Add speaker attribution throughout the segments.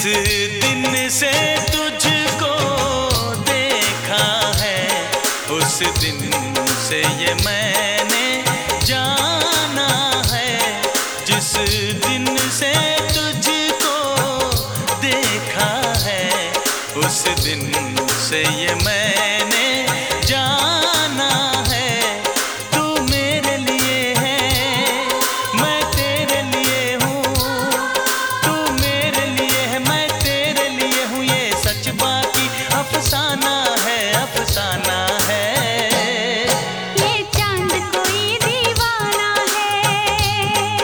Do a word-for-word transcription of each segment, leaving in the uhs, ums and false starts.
Speaker 1: दिन से तुझको देखा है, उस दिन से ये मैंने जाना है। जिस दिन से तुझको देखा है, उस दिन से ये मैंने जाना है। तू मेरे लिए है, मैं तेरे लिए हूँ। तू मेरे लिए है, मैं तेरे लिए हूँ। ये सच बाकी अफसाना है, अफसाना है।
Speaker 2: ये चांद कोई दीवाना है,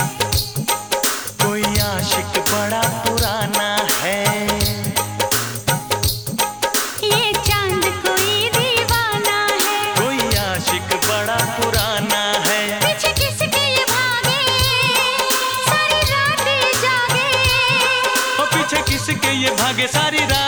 Speaker 1: कोई आशिक बड़ा पुराना है।
Speaker 2: ये चांद कोई दीवाना है,
Speaker 1: कोई आशिक बड़ा पुराना है।
Speaker 2: पीछे किसके ये भागे, सारी रात ये जागे।
Speaker 1: और पीछे किसके ये भागे, सारी रात